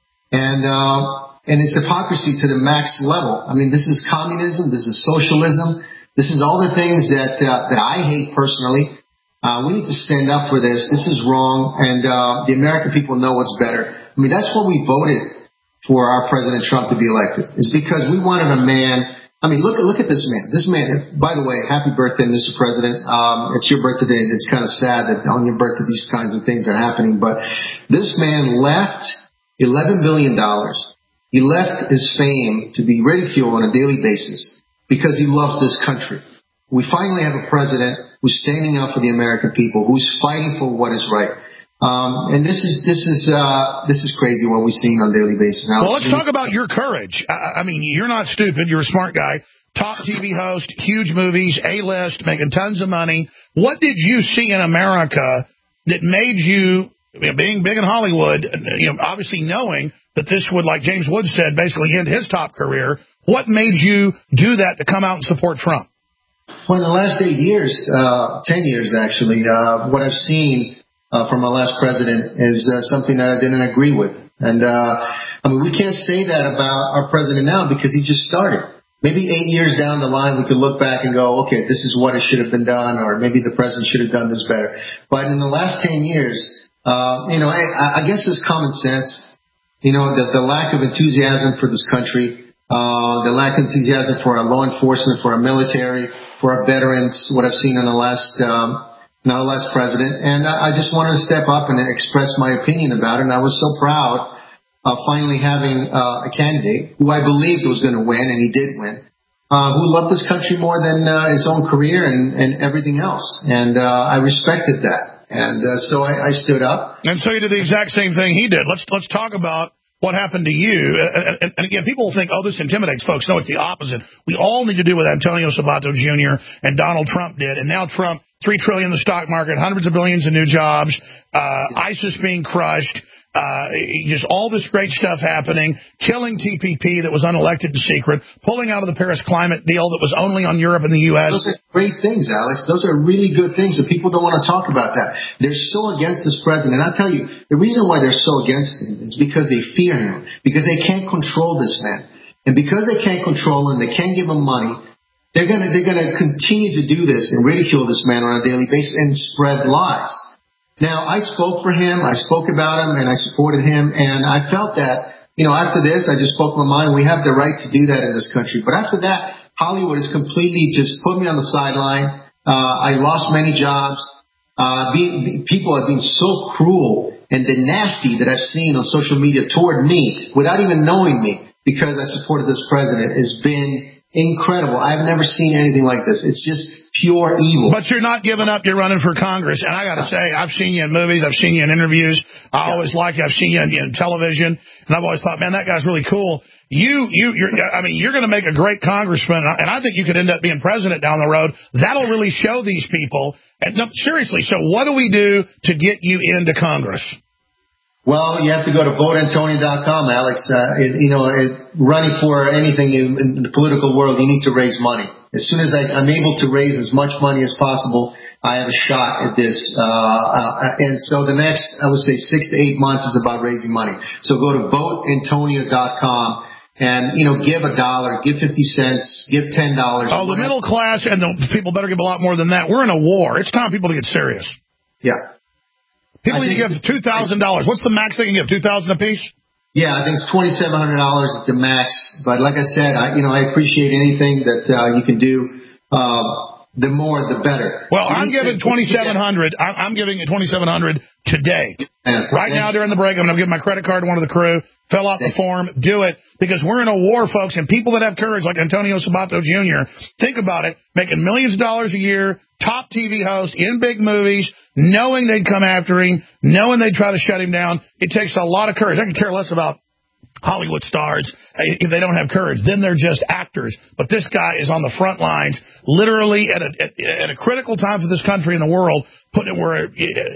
And it's hypocrisy to the max level. I mean, this is communism. This is socialism. This is all the things that I hate personally. We need to stand up for this. This is wrong. And the American people know what's better. I mean, that's what we voted for our President Trump to be elected. It's because we wanted a man. I mean, look at this man. This man, by the way, happy birthday, Mr. President. It's your birthday today. It's kind of sad that on your birthday these kinds of things are happening. But this man left $11 billion. He left his fame to be ridiculed on a daily basis because he loves this country. We finally have a president who's standing up for the American people, who's fighting for what is right. And this is crazy what we're seeing on a daily basis. Now, well, let's talk about your courage. I mean, you're not stupid. You're a smart guy. Top TV host, huge movies, A-list, making tons of money. What did you see in America that made you, being big in Hollywood, obviously knowing that this would, like James Woods said, basically end his top career? What made you do that to come out and support Trump? Well, in the last 8 years, 10 years actually, what I've seen from our last president is something that I didn't agree with. And, I mean, we can't say that about our president now because he just started. Maybe 8 years down the line, we could look back and go, okay, this is what it should have been done, or maybe the president should have done this better. But in the last 10 years, I guess it's common sense. The lack of enthusiasm for this country, the lack of enthusiasm for our law enforcement, for our military, for our veterans, what I've seen in the last president. And I just wanted to step up and express my opinion about it. And I was so proud of finally having a candidate who I believed was going to win, and he did win, who loved this country more than his own career and everything else. And I respected that. And so I stood up. And so you did the exact same thing he did. Let's talk about what happened to you. And again, people think, oh, this intimidates folks. No, it's the opposite. We all need to do what Antonio Sabato Jr. and Donald Trump did. And now Trump, $3 trillion in the stock market, hundreds of billions in new jobs, ISIS being crushed, just all this great stuff happening, killing TPP that was unelected in secret, pulling out of the Paris climate deal that was only on Europe and the U.S. Those are great things, Alex. Those are really good things, and people don't want to talk about that. They're so against this president. And I'll tell you, the reason why they're so against him is because they fear him, because they can't control this man. And because they can't control him, they can't give him money, they're gonna continue to do this and ridicule this man on a daily basis and spread lies. Now, I spoke for him, I spoke about him, and I supported him, and I felt that, after this, I just spoke my mind. We have the right to do that in this country. But after that, Hollywood has completely just put me on the sideline. I lost many jobs. People have been so cruel, and the nasty that I've seen on social media toward me, without even knowing me, because I supported this president, has been incredible. I've never seen anything like this. It's just pure evil. But you're not giving up. You're running for Congress. And I got to say, I've seen you in movies. I've seen you in interviews. I always like you. I've seen you in television. And I've always thought, man, that guy's really cool. You're going to make a great congressman. And I think you could end up being president down the road. That'll really show these people. And no, seriously. So what do we do to get you into Congress? Well, you have to go to voteantonio.com, Alex. Running for anything in the political world, you need to raise money. As soon as I'm able to raise as much money as possible, I have a shot at this. And so the next, I would say 6 to 8 months is about raising money. So go to voteantonio.com. And, give $1, give 50 cents, give $10. Oh, the middle class and the people better give a lot more than that. We're in a war. It's time people to get serious. Yeah. People need to give $2,000. What's the max they can give? $2,000 apiece? Yeah, I think it's $2,700 is the max. But like I said, I appreciate anything that you can do. The more, the better. Well, I'm giving $2,700. I'm giving $2,700 today. Right now during the break, I'm going to give my credit card to one of the crew. Fill out the form. Do it. Because we're in a war, folks. And people that have courage, like Antonio Sabato Jr., think about it. Making millions of dollars a year, top TV host, in big movies, knowing they'd come after him, knowing they'd try to shut him down. It takes a lot of courage. I can care less about Hollywood stars if they don't have courage. Then they're just actors. But this guy is on the front lines, literally at a critical time for this country and the world, putting it where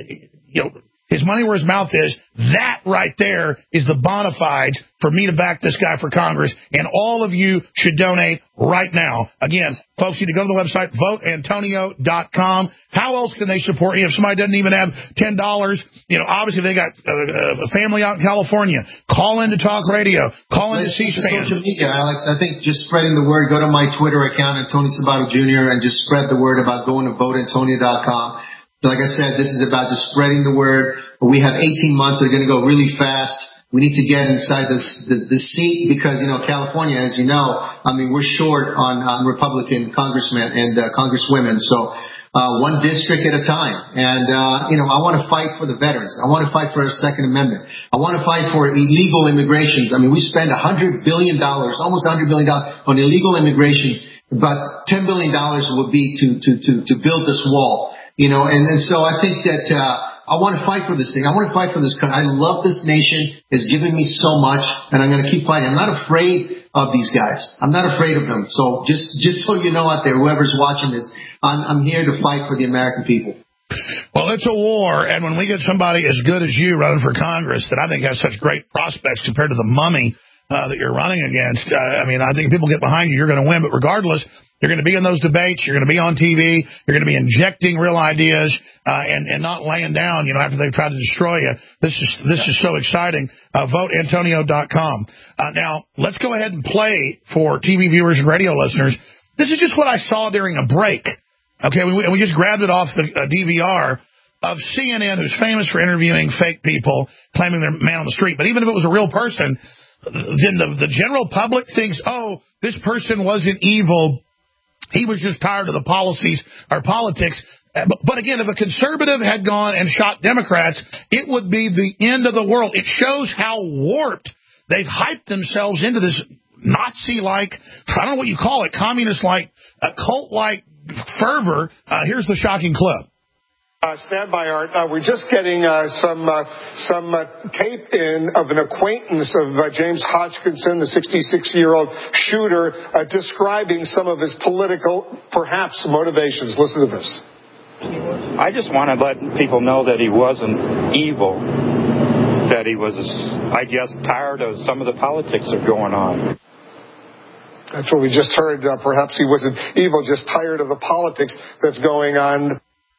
his money where his mouth is. That right there is the bona fides for me to back this guy for Congress. And all of you should donate right now. Again, folks need to go to the website, voteantonio.com. How else can they support you if somebody doesn't even have $10? Obviously they got a family out in California. Call in to talk radio. Call in to C-SPAN. Social media, Alex. I think just spreading the word. Go to my Twitter account, Antonio Sabato Jr., and just spread the word about going to voteantonio.com. Like I said, this is about just spreading the word. We have 18 months that are going to go really fast. We need to get inside the seat because, California, as you know, we're short on Republican congressmen and congresswomen. So one district at a time. And, I want to fight for the veterans. I want to fight for a Second Amendment. I want to fight for illegal immigrations. We spend $100 billion, almost $100 billion on illegal immigrations. About $10 billion would be to build this wall. And so I think that I want to fight for this thing. I want to fight for this country. I love this nation. It's given me so much, and I'm going to keep fighting. I'm not afraid of these guys. I'm not afraid of them. So just so you know out there, whoever's watching this, I'm here to fight for the American people. Well, it's a war, and when we get somebody as good as you running for Congress that I think has such great prospects compared to the mummy that you're running against, I think people get behind you, you're going to win. But regardless, you're going to be in those debates. You're going to be on TV. You're going to be injecting real ideas and not laying down, after they've tried to destroy you. This is so exciting. VoteAntonio.com. Now, let's go ahead and play for TV viewers and radio listeners. This is just what I saw during a break. Okay, we just grabbed it off the DVR of CNN, who's famous for interviewing fake people, claiming they're man on the street. But even if it was a real person, then the general public thinks, oh, this person wasn't evil. He was just tired of the policies or politics. But again, if a conservative had gone and shot Democrats, it would be the end of the world. It shows how warped they've hyped themselves into this Nazi-like, I don't know what you call it, communist-like, cult-like fervor. Here's the shocking clip. Stand by, Art. We're just getting some tape in of an acquaintance of James Hodgkinson, the 66-year-old shooter, describing some of his political, perhaps, motivations. Listen to this. I just want to let people know that he wasn't evil, that he was, I guess, tired of some of the politics that are going on. That's what we just heard. Perhaps he wasn't evil, just tired of the politics that's going on.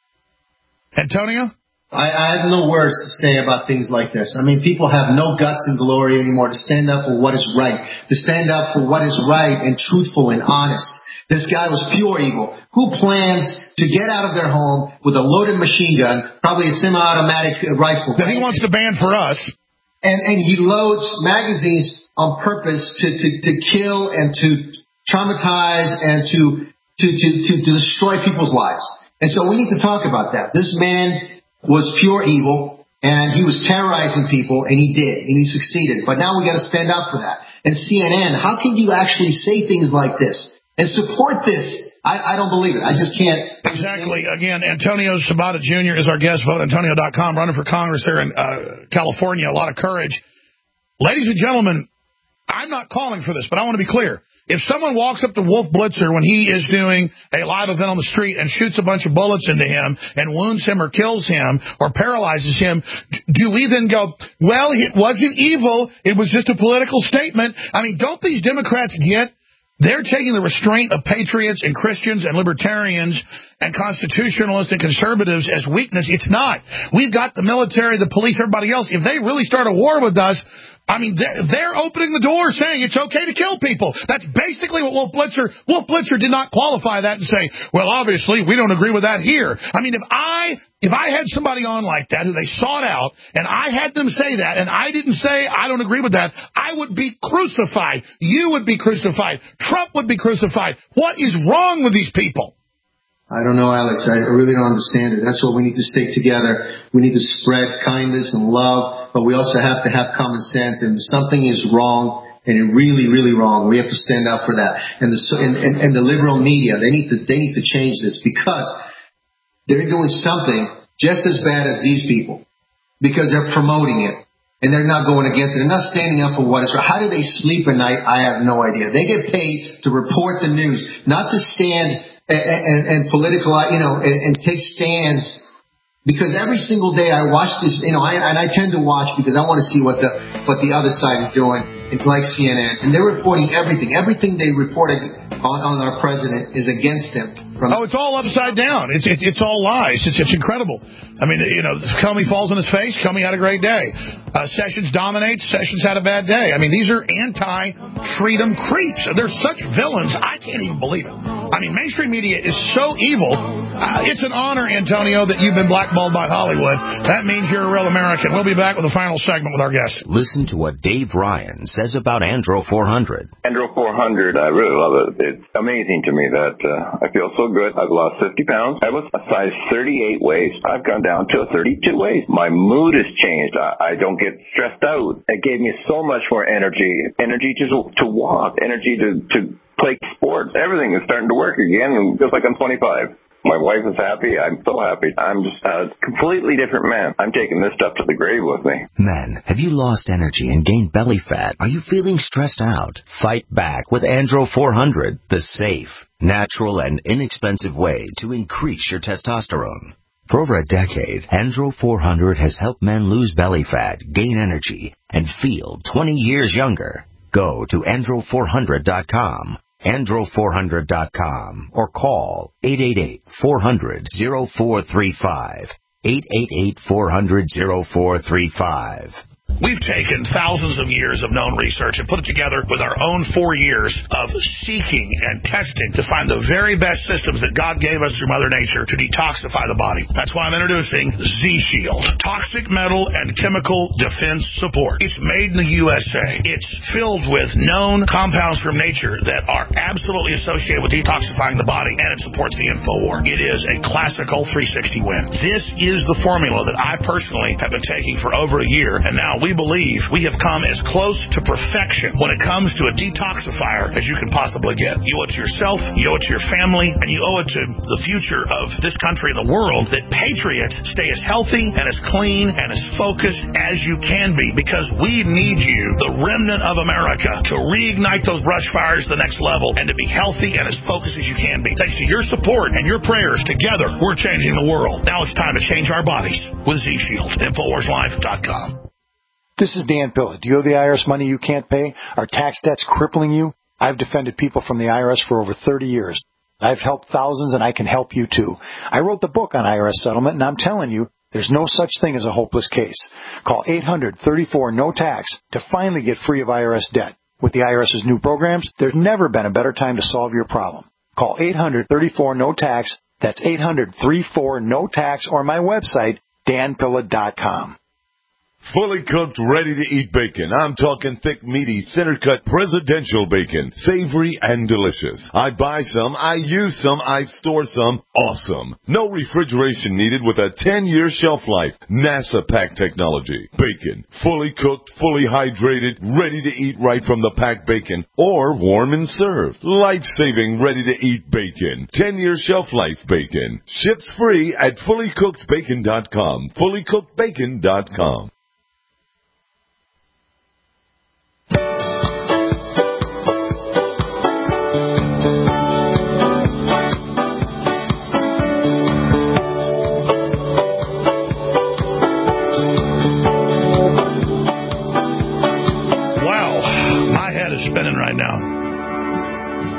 Antonio? I have no words to say about things like this. People have no guts and glory anymore to stand up for what is right, to stand up for what is right and truthful and honest. This guy was pure evil. Who plans to get out of their home with a loaded machine gun, probably a semi-automatic rifle? That he wants to ban for us. And he loads magazines on purpose to kill and to traumatize and to destroy people's lives. And so we need to talk about that. This man was pure evil, and he was terrorizing people, and he did, and he succeeded. But now we got to stand up for that. And CNN, how can you actually say things like this and support this? I don't believe it. I just can't. Exactly. Again, Antonio Sabato Jr. is our guest. VoteAntonio.com, running for Congress there in California. A lot of courage. Ladies and gentlemen, I'm not calling for this, but I want to be clear. If someone walks up to Wolf Blitzer when he is doing a live event on the street and shoots a bunch of bullets into him and wounds him or kills him or paralyzes him, do we then go, well, it wasn't evil, it was just a political statement? Don't these Democrats get They're taking the restraint of patriots and Christians and libertarians and constitutionalists and conservatives as weakness. It's not. We've got the military, the police, everybody else. If they really start a war with us, I mean, they're opening the door saying it's okay to kill people. That's basically what Wolf Blitzer did not qualify that and say, well, obviously, we don't agree with that here. I mean, if I had somebody on like that who they sought out and I had them say that and I didn't say I don't agree with that, I would be crucified. You would be crucified. Trump would be crucified. What is wrong with these people? I don't know, Alex. I really don't understand it. That's what we need to stick together. We need to spread kindness and love, but we also have to have common sense. And something is wrong, and it really, really wrong. We have to stand up for that. And the liberal media, they need to change this, because they're doing something just as bad as these people, because they're promoting it and they're not going against it. They're not standing up for what is right. How do they sleep at night? I have no idea. They get paid to report the news, not to stand and political, and take stands. Because every single day I watch this, and I tend to watch because I want to see what the other side is doing, like CNN, and they're reporting everything. Everything they report on our president is against him. It's all upside down. It's all lies. It's incredible. I mean, Comey falls on his face. Comey had a great day. Sessions dominates. Sessions had a bad day. I mean, these are anti-freedom creeps. They're such villains. I can't even believe it. I mean, mainstream media is so evil. It's an honor, Antonio, that you've been blackballed by Hollywood. That means you're a real American. We'll be back with the final segment with our guest. Listen to what Dave Ryan says about Andro 400. Andro 400, I really love it. It's amazing to me that I feel so good. I've lost 50 pounds. I was a size 38 waist. I've gone down to a 32 waist. My mood has changed. I don't get stressed out. It gave me so much more energy to walk, energy to play sports. Everything is starting to work again. It feels like I'm 25. My wife is happy. I'm so happy. I'm just a completely different man. I'm taking this stuff to the grave with me. Men, have you lost energy and gained belly fat? Are you feeling stressed out? Fight back with Andro 400, the safe, natural, and inexpensive way to increase your testosterone. For over a decade, Andro 400 has helped men lose belly fat, gain energy, and feel 20 years younger. Go to andro400.com. andro400.com or call 888-400-0435. 888-400-0435. We've taken thousands of years of known research and put it together with our own 4 years of seeking and testing to find the very best systems that God gave us through Mother Nature to detoxify the body. That's why I'm introducing Z-Shield, toxic metal and chemical defense support. It's made in the USA. It's filled with known compounds from nature that are absolutely associated with detoxifying the body, and it supports the InfoWar. It is a classical 360 win. This is the formula that I personally have been taking for over a year, and now we believe we have come as close to perfection when it comes to a detoxifier as you can possibly get. You owe it to yourself, you owe it to your family, and you owe it to the future of this country and the world that patriots stay as healthy and as clean and as focused as you can be, because we need you, the remnant of America, to reignite those brush fires to the next level and to be healthy and as focused as you can be. Thanks to your support and your prayers, together we're changing the world. Now it's time to change our bodies with Z-Shield. InfoWarsLife.com. This is Dan Pilla. Do you owe the IRS money you can't pay? Are tax debts crippling you? I've defended people from the IRS for over 30 years. I've helped thousands, and I can help you too. I wrote the book on IRS settlement, and I'm telling you, there's no such thing as a hopeless case. Call 800-34-NO-TAX to finally get free of IRS debt. With the IRS's new programs, there's never been a better time to solve your problem. Call 800-34-NO-TAX. That's 800-34-NO-TAX, or my website, danpilla.com. Fully cooked, ready-to-eat bacon. I'm talking thick, meaty, center-cut presidential bacon. Savory and delicious. I buy some, I use some, I store some. Awesome. No refrigeration needed with a 10-year shelf life. NASA pack technology. Bacon. Fully cooked, fully hydrated, ready to eat right from the packed bacon. Or warm and served. Life-saving, ready-to-eat bacon. 10-year shelf life bacon. Ships free at fullycookedbacon.com. fullycookedbacon.com. Spinning right now.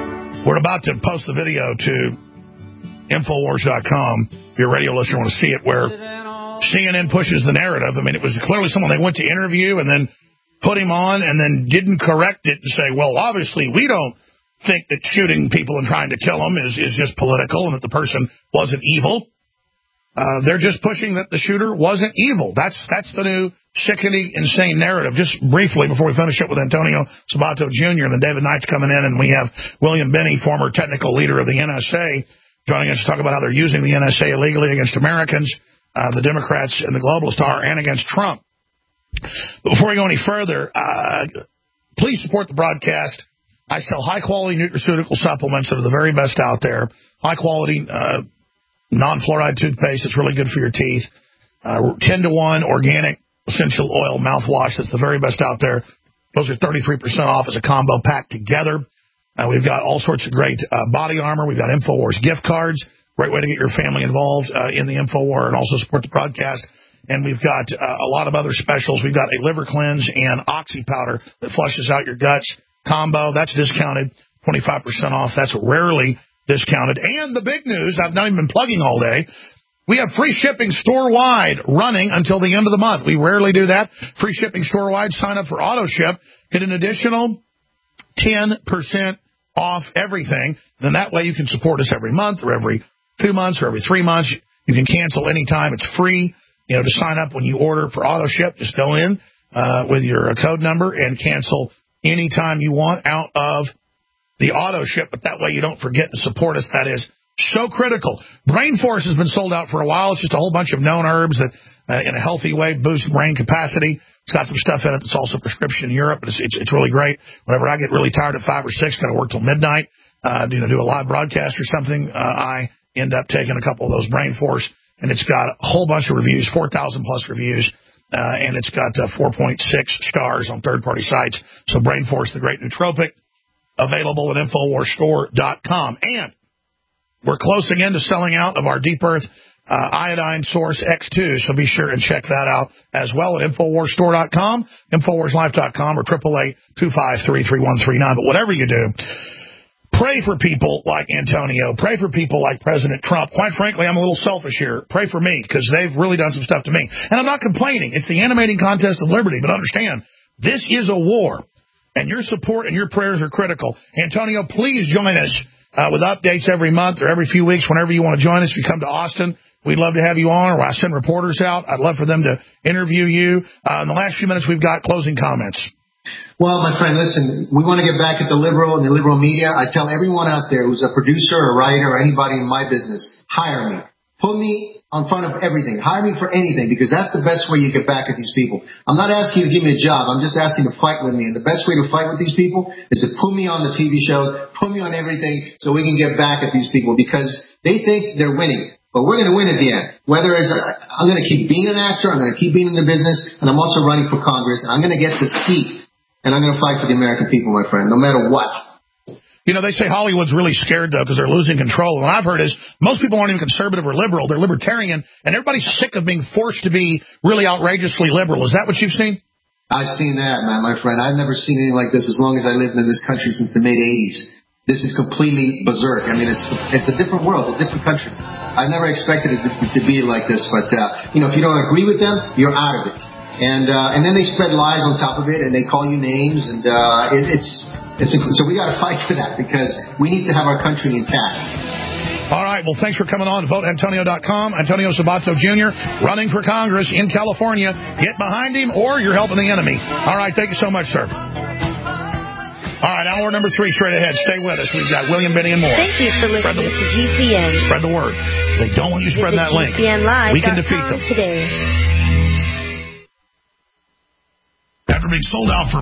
We're about to post the video to Infowars.com. If you're a radio listener, want to see it, where CNN pushes the narrative. I mean, it was clearly someone they went to interview and then put him on and then didn't correct it and say, well, obviously we don't think that shooting people and trying to kill them is just political and that the person wasn't evil. They're just pushing that the shooter wasn't evil. That's the new sickening, insane narrative. Just briefly, before we finish up with Antonio Sabato Jr. and then David Knight's coming in, and we have William Binney, former technical leader of the NSA, joining us to talk about how they're using the NSA illegally against Americans, the Democrats and the globalists are, and against Trump. But before we go any further, please support the broadcast. I sell high-quality nutraceutical supplements that are the very best out there. High-quality non-fluoride toothpaste that's really good for your teeth. 10-to-1 organic essential oil mouthwash that's the very best out there. Those are 33% off as a combo packed together. We've got all sorts of great body armor. We've got InfoWars gift cards. Great way to get your family involved in the InfoWar and also support the broadcast. And we've got a lot of other specials. We've got a liver cleanse and oxy powder that flushes out your guts combo. That's discounted 25% off. That's rarely discounted. And the big news, I've not even been plugging all day, we have free shipping store-wide running until the end of the month. We rarely do that. Free shipping store-wide. Sign up for AutoShip. Get an additional 10% off everything. Then that way you can support us every month or every 2 months or every 3 months. You can cancel anytime. It's free, to sign up when you order for AutoShip. Just go in with your code number and cancel anytime you want out of the AutoShip. But that way you don't forget to support us. That is so critical. Brain Force has been sold out for a while. It's just a whole bunch of known herbs that, in a healthy way, boost brain capacity. It's got some stuff in it that's also prescription in Europe, but it's really great. Whenever I get really tired at 5 or 6, got to work till midnight, do a live broadcast or something, I end up taking a couple of those Brain Force, and it's got a whole bunch of reviews, 4,000 plus reviews, and it's got 4.6 stars on third-party sites. So Brain Force, the great nootropic, available at InfoWarsStore.com. And we're closing in to selling out of our Deep Earth Iodine Source X2, so be sure and check that out as well at InfoWarsStore.com, InfoWarsLife.com, or 888-253-3139. But whatever you do, pray for people like Antonio. Pray for people like President Trump. Quite frankly, I'm a little selfish here. Pray for me, because they've really done some stuff to me. And I'm not complaining. It's the animating contest of liberty. But understand, this is a war, and your support and your prayers are critical. Antonio, please join us with updates every month or every few weeks whenever you want to join us. If you come to Austin, we'd love to have you on, or I send reporters out. I'd love for them to interview you. In the last few minutes, we've got closing comments. Well, my friend, listen, we want to get back at the liberal and the liberal media. I tell everyone out there who's a producer or writer or anybody in my business, hire me. Put me in front of everything. Hire me for anything, because that's the best way you get back at these people. I'm not asking you to give me a job. I'm just asking to fight with me. And the best way to fight with these people is to put me on the TV shows, put me on everything, so we can get back at these people, because they think they're winning. But we're going to win at the end. Whether it's, I'm going to keep being an actor, I'm going to keep being in the business, and I'm also running for Congress, and I'm going to get the seat. And I'm going to fight for the American people, my friend, no matter what. They say Hollywood's really scared, though, because they're losing control. And what I've heard is most people aren't even conservative or liberal. They're libertarian, and everybody's sick of being forced to be really outrageously liberal. Is that what you've seen? I've seen that, man, my friend. I've never seen anything like this as long as I lived in this country since the mid-'80s. This is completely berserk. I mean, it's a different world, a different country. I've never expected it to be like this. But, if you don't agree with them, you're out of it. And then they spread lies on top of it, and they call you names, and so we got to fight for that, because we need to have our country intact. All right. Well, thanks for coming on. VoteAntonio.com. Antonio Sabato Jr. running for Congress in California. Get behind him, or you're helping the enemy. All right. Thank you so much, sir. All right. Hour number 3 straight ahead. Stay with us. We've got William Binney and more. Thank you for listening to GCN. Spread the word. They don't want you to spread that link. We can defeat them today. After being sold out for